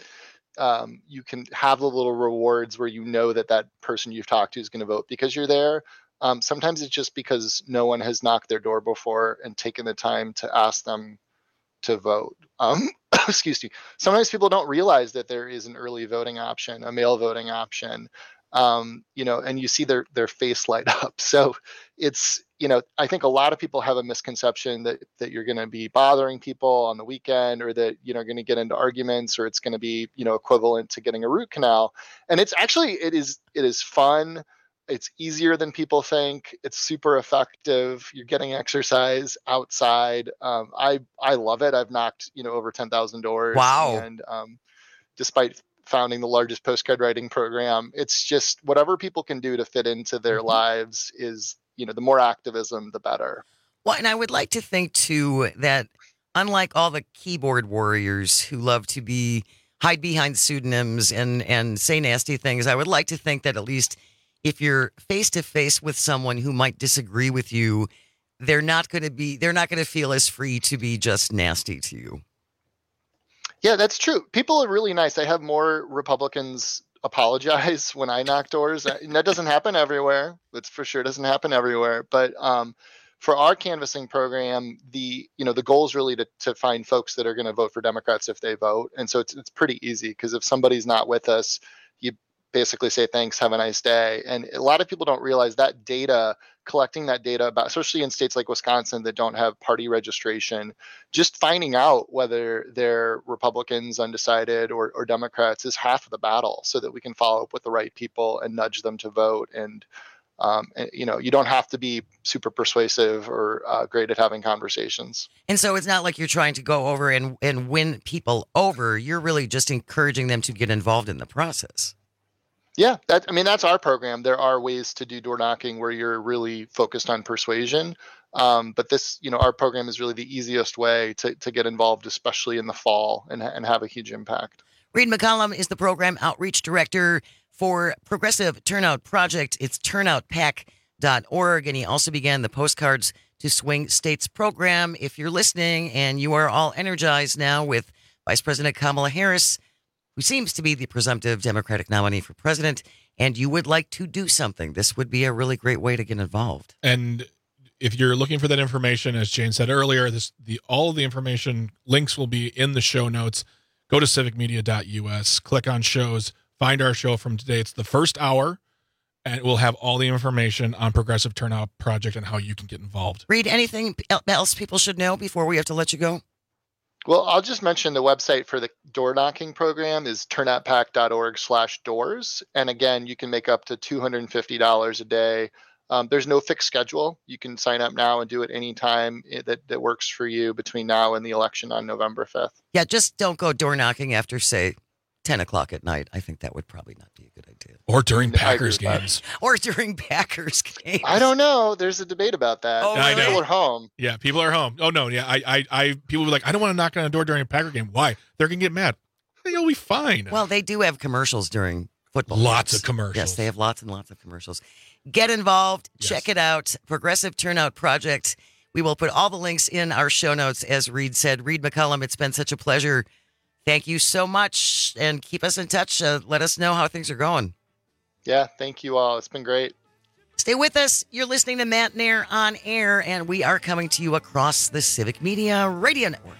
have the little rewards where you know that person you've talked to is going to vote because you're there. Sometimes it's just because no one has knocked their door before and taken the time to ask them to vote. Excuse me. Sometimes people don't realize that there is an early voting option, a mail voting option, and you see their face light up. So it's, I think a lot of people have a misconception that you're going to be bothering people on the weekend, or that, going to get into arguments, or it's going to be, equivalent to getting a root canal. And it's actually, it is fun. It's easier than people think. It's super effective. You're getting exercise outside. I love it. I've knocked, over 10,000 doors. Wow. And despite founding the largest postcard writing program, it's just whatever people can do to fit into their lives is, the more activism, the better. Well, and I would like to think too that unlike all the keyboard warriors who love to hide behind pseudonyms and say nasty things, I would like to think that at least if you're face to face with someone who might disagree with you, they're not going to feel as free to be just nasty to you. Yeah, that's true. People are really nice. I have more Republicans apologize when I knock doors. And that doesn't happen everywhere. That's for sure. Doesn't happen everywhere. But for our canvassing program, the goal is really to find folks that are going to vote for Democrats if they vote. And so it's pretty easy, because if somebody's not with us, you basically say, thanks, have a nice day. And a lot of people don't realize that data, collecting that data about, especially in states like Wisconsin that don't have party registration, just finding out whether they're Republicans, undecided, or Democrats is half of the battle, so that we can follow up with the right people and nudge them to vote. And you don't have to be super persuasive or great at having conversations. And so it's not like you're trying to go over and win people over. You're really just encouraging them to get involved in the process. Yeah, that's our program. There are ways to do door knocking where you're really focused on persuasion. But this, our program is really the easiest way to get involved, especially in the fall, and have a huge impact. Reed McCollum is the program outreach director for Progressive Turnout Project. It's turnoutpack.org. And he also began the Postcards to Swing States program. If you're listening and you are all energized now with Vice President Kamala Harris, who seems to be the presumptive Democratic nominee for president, and you would like to do something, this would be a really great way to get involved. And if you're looking for that information, as Jane said earlier, all of the information links will be in the show notes. Go to civicmedia.us, click on shows, find our show from today. It's the first hour, and it will have all the information on Progressive Turnout Project and how you can get involved. Reed, anything else people should know before we have to let you go? Well, I'll just mention the website for the door knocking program is turnoutpack.org/doors. And again, you can make up to $250 a day. There's no fixed schedule. You can sign up now and do it anytime that works for you between now and the election on November 5th. Yeah, just don't go door knocking after, say, 10 o'clock at night. I think that would probably not be a good idea. Or during Packers games. Or during Packers games. I don't know. There's a debate about that. Oh, really? People are home. Yeah, people are home. Oh, no. Yeah, people were like, I don't want to knock on a door during a Packer game. Why? They're going to get mad. You'll be fine. Well, they do have commercials during football Lots games. of commercials. Yes, they have lots and lots of commercials. Get involved. Yes. Check it out. Progressive Turnout Project. We will put all the links in our show notes, as Reed said. Reed McCollum, it's been such a pleasure. Thank you so much, and keep us in touch. Let us know how things are going. Yeah, thank you all. It's been great. Stay with us. You're listening to Matt Nair on Air, and we are coming to you across the Civic Media Radio Network.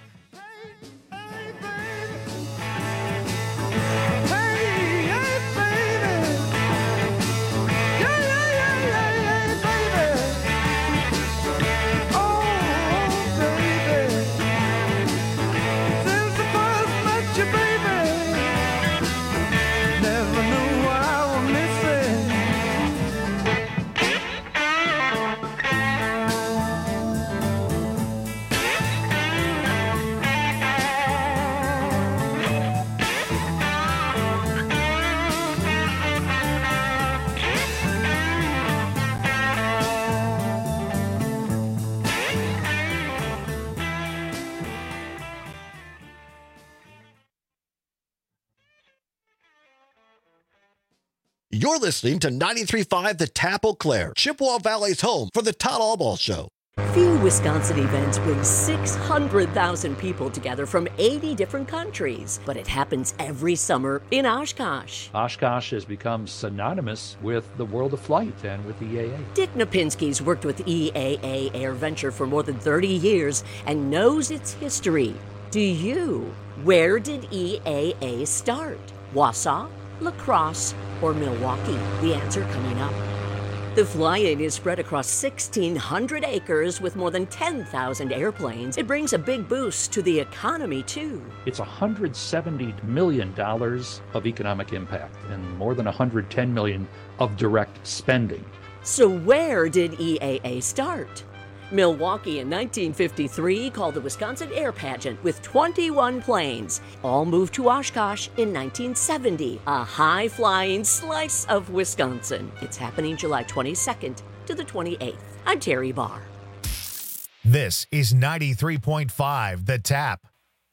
You're listening to 93.5 The Tap Eau Claire, Chippewa Valley's home for the Todd Albaugh Show. Few Wisconsin events bring 600,000 people together from 80 different countries, but it happens every summer in Oshkosh. Oshkosh has become synonymous with the world of flight and with EAA. Dick Napinski's worked with EAA AirVenture for more than 30 years and knows its history. Do you? Where did EAA start? Wausau, La Crosse, or Milwaukee? The answer coming up. The fly-in is spread across 1,600 acres with more than 10,000 airplanes. It brings a big boost to the economy, too. It's $170 million of economic impact and more than $110 million of direct spending. So where did EAA start? Milwaukee in 1953 called the Wisconsin Air Pageant with 21 planes. All moved to Oshkosh in 1970, a high-flying slice of Wisconsin. It's happening July 22nd to the 28th. I'm Terry Barr. This is 93.5 The Tap.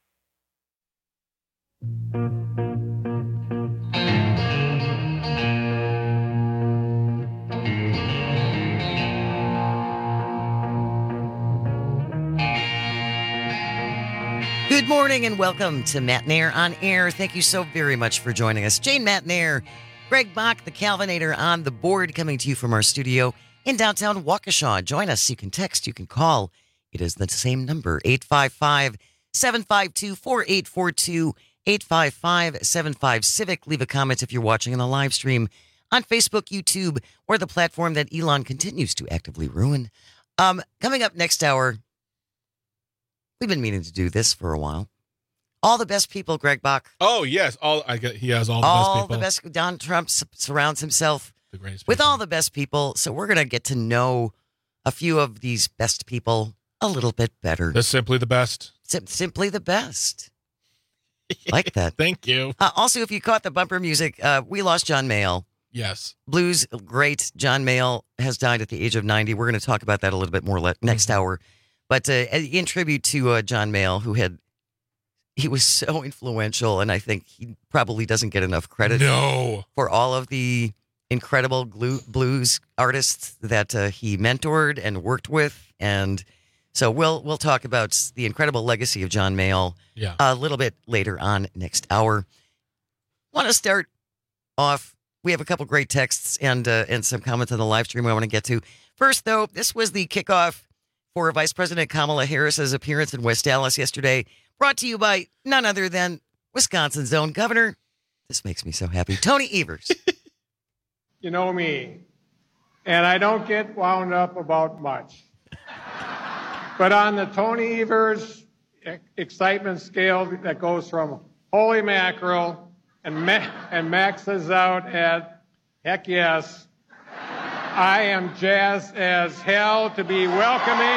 Good morning and welcome to Matt Nair on Air. Thank you so very much for joining us. Jane Matt Nair, Greg Bach, the Calvinator on the board, coming to you from our studio in downtown Waukesha. Join us. You can text, you can call. It is the same number, 855-752-4842, 855-75-CIVIC. Leave a comment if you're watching on the live stream on Facebook, YouTube, or the platform that Elon continues to actively ruin. Coming up next hour, we've been meaning to do this for a while. All the best people, Greg Bach. Oh, yes. He has all the best people. All the best. Donald Trump surrounds himself with all the best people. So we're going to get to know a few of these best people a little bit better. They're simply the best. Simply the best. Like that. Thank you. Also, if you caught the bumper music, we lost John Mayall. Yes. Blues great John Mayall has died at the age of 90. We're going to talk about that a little bit more next hour. But in tribute to John Mayall, he was so influential, and I think he probably doesn't get enough credit for all of the incredible blues artists that he mentored and worked with. And so we'll talk about the incredible legacy of John Mayall a little bit later on next hour. Want to start off, we have a couple great texts and some comments on the live stream I want to get to. First, though, this was the kickoff for Vice President Kamala Harris's appearance in West Dallas yesterday, brought to you by none other than Wisconsin's own governor. This makes me so happy. Tony Evers. You know me, and I don't get wound up about much. But on the Tony Evers excitement scale that goes from holy mackerel and maxes out at heck yes, I am jazzed as hell to be welcoming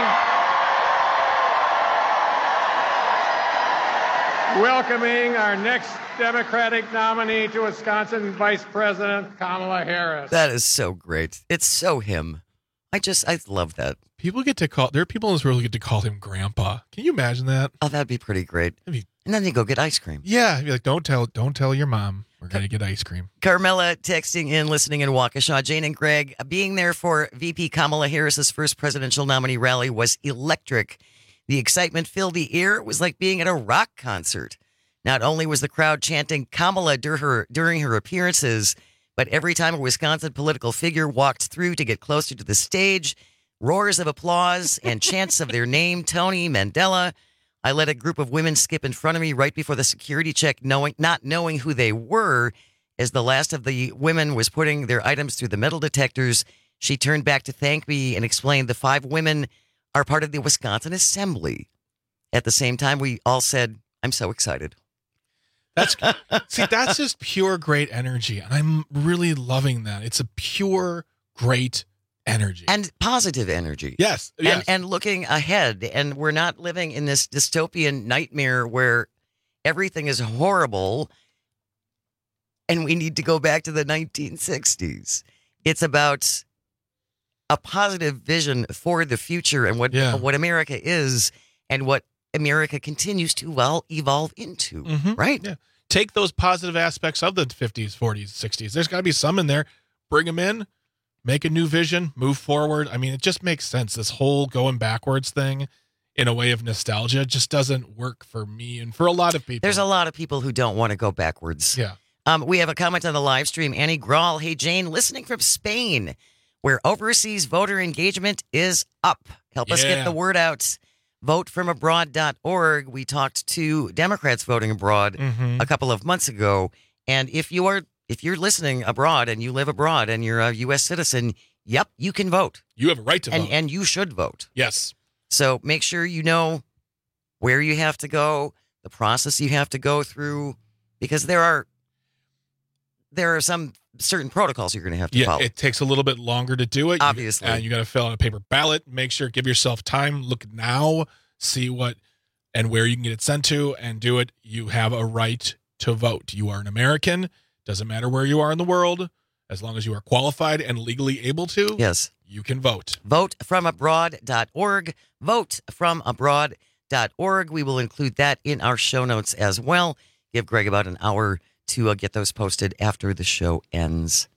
our next Democratic nominee to Wisconsin, Vice President Kamala Harris. That is so great. It's so him. I love that. There are people in this world who get to call him Grandpa. Can you imagine that? Oh, that'd be pretty great. And then they go get ice cream. Yeah, you'd be like, don't tell your mom. We're going to get ice cream. Carmela texting in, listening in Waukesha. Jane and Greg, being there for VP Kamala Harris's first presidential nominee rally was electric. The excitement filled the air. It was like being at a rock concert. Not only was the crowd chanting Kamala during her appearances, but every time a Wisconsin political figure walked through to get closer to the stage, roars of applause and chants of their name, Tony, Mandela. I let a group of women skip in front of me right before the security check, not knowing who they were. As the last of the women was putting their items through the metal detectors, she turned back to thank me and explained the 5 women are part of the Wisconsin Assembly. At the same time, we all said, I'm so excited. That's just pure great energy. And I'm really loving that. It's a pure great energy. And positive energy. Yes. And looking ahead. And we're not living in this dystopian nightmare where everything is horrible and we need to go back to the 1960s. It's about a positive vision for the future and what America is and what America continues to evolve into, right? Yeah. Take those positive aspects of the 50s, 40s, 60s. There's got to be some in there. Bring them in. make a new vision, move forward. I mean, it just makes sense. This whole going backwards thing in a way of nostalgia just doesn't work for me and for a lot of people. There's a lot of people who don't want to go backwards. Yeah. We have a comment on the live stream. Annie Grawl, hey, Jane, listening from Spain, where overseas voter engagement is up. Help us get the word out. Votefromabroad.org. We talked to Democrats voting abroad a couple of months ago. And if you're listening abroad and you live abroad and you're a U.S. citizen, yep, you can vote. You have a right to vote. And you should vote. Yes. So make sure you know where you have to go, the process you have to go through, because there are some certain protocols you're going to have to follow. It takes a little bit longer to do it. Obviously. You got to fill out a paper ballot. Make sure, give yourself time. Look now, see what and where you can get it sent to and do it. You have a right to vote. You are an American. Doesn't matter where you are in the world. As long as you are qualified and legally able to, yes, you can vote. Votefromabroad.org. Votefromabroad.org. We will include that in our show notes as well. Give Greg about an hour to get those posted after the show ends.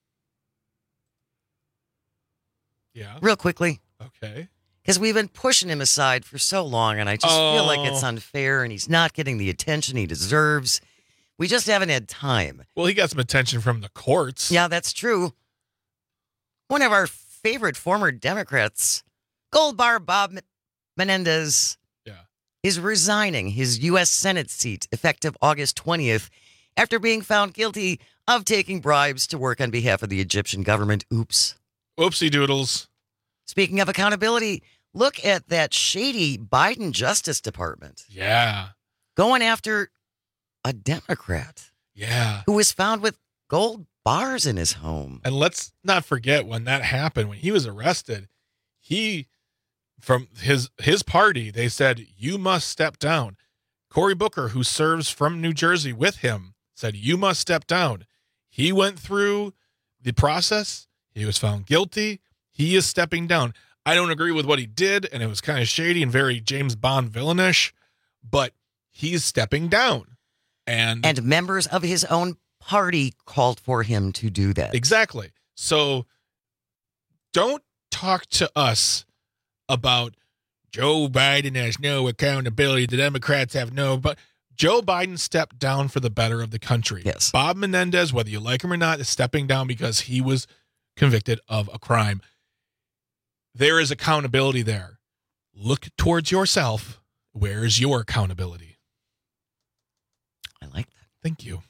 Yeah. Real quickly. Okay. Because we've been pushing him aside for so long, and I just feel like it's unfair, and he's not getting the attention he deserves. We just haven't had time. Well, he got some attention from the courts. Yeah, that's true. One of our favorite former Democrats, Gold Bar Bob Menendez, is resigning his U.S. Senate seat effective August 20th after being found guilty of taking bribes to work on behalf of the Egyptian government. Oops. Oopsie doodles. Speaking of accountability, look at that shady Biden Justice Department. Yeah. Going after a Democrat. Yeah. Who was found with gold bars in his home. And let's not forget when that happened, when he was arrested, from his party, they said, you must step down. Cory Booker, who serves from New Jersey with him, said, you must step down. He went through the process. He was found guilty. He is stepping down. I don't agree with what he did, and it was kind of shady and very James Bond villainish, but he's stepping down. And members of his own party called for him to do that. Exactly. So don't talk to us about Joe Biden has no accountability. The Democrats have no, but Joe Biden stepped down for the better of the country. Yes. Bob Menendez, whether you like him or not, is stepping down because he was convicted of a crime. There is accountability there. Look towards yourself. Where is your accountability? I like that. Thank you.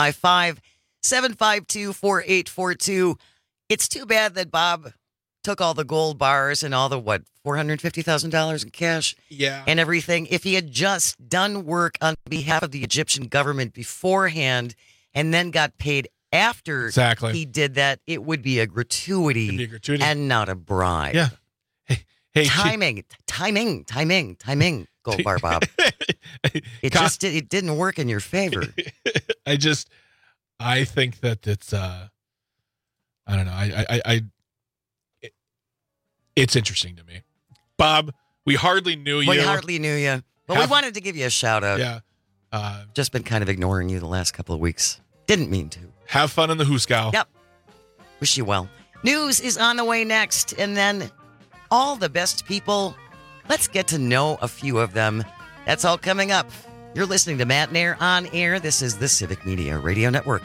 855-752-4842. It's too bad that Bob took all the gold bars and all the, $450,000 in cash? Yeah. And everything. If he had just done work on behalf of the Egyptian government beforehand and then got paid after he did that, it would be a gratuity, and not a bribe. Yeah. Hey, timing. Gold bar Bob. It didn't work in your favor. I think that it's I don't know. It's interesting to me. Bob, we hardly knew you. We hardly knew you. But we wanted to give you a shout out. Yeah. Just been kind of ignoring you the last couple of weeks. Didn't mean to. Have fun in the Hooskow. Yep. Wish you well. News is on the way next, and then all the best people. Let's get to know a few of them. That's all coming up. You're listening to Matt Nair on air. This is the Civic Media Radio Network.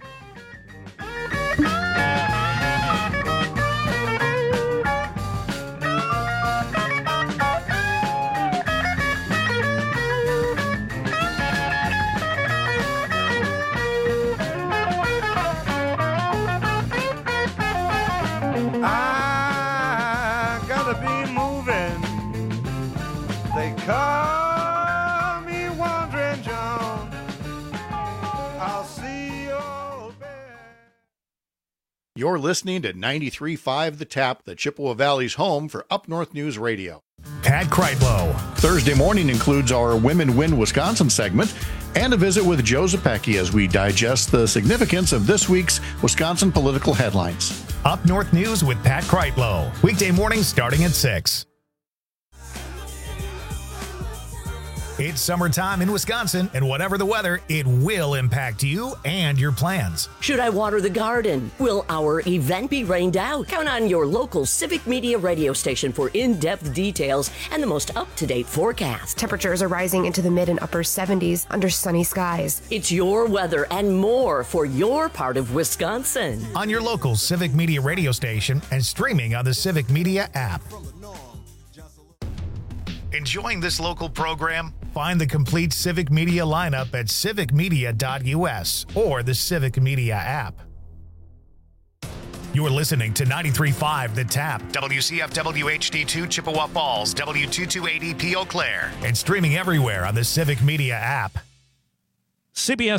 Call me Wandering John. I'll see you back. You're listening to 93.5 The Tap, the Chippewa Valley's home for Up North News Radio. Pat Kreitlow. Thursday morning includes our Women Win Wisconsin segment and a visit with Joe Zepecki as we digest the significance of this week's Wisconsin political headlines. Up North News with Pat Kreitlow. Weekday mornings starting at 6. It's summertime in Wisconsin, and whatever the weather, it will impact you and your plans. Should I water the garden? Will our event be rained out? Count on your local Civic Media radio station for in-depth details and the most up-to-date forecast. Temperatures are rising into the mid and upper 70s under sunny skies. It's your weather and more for your part of Wisconsin. On your local Civic Media radio station and streaming on the Civic Media app. Enjoying this local program? Find the complete Civic Media lineup at civicmedia.us or the Civic Media app. You're listening to 93.5 The Tap, WCFW HD2 Chippewa Falls, W228EP Eau Claire, and streaming everywhere on the Civic Media app. CBS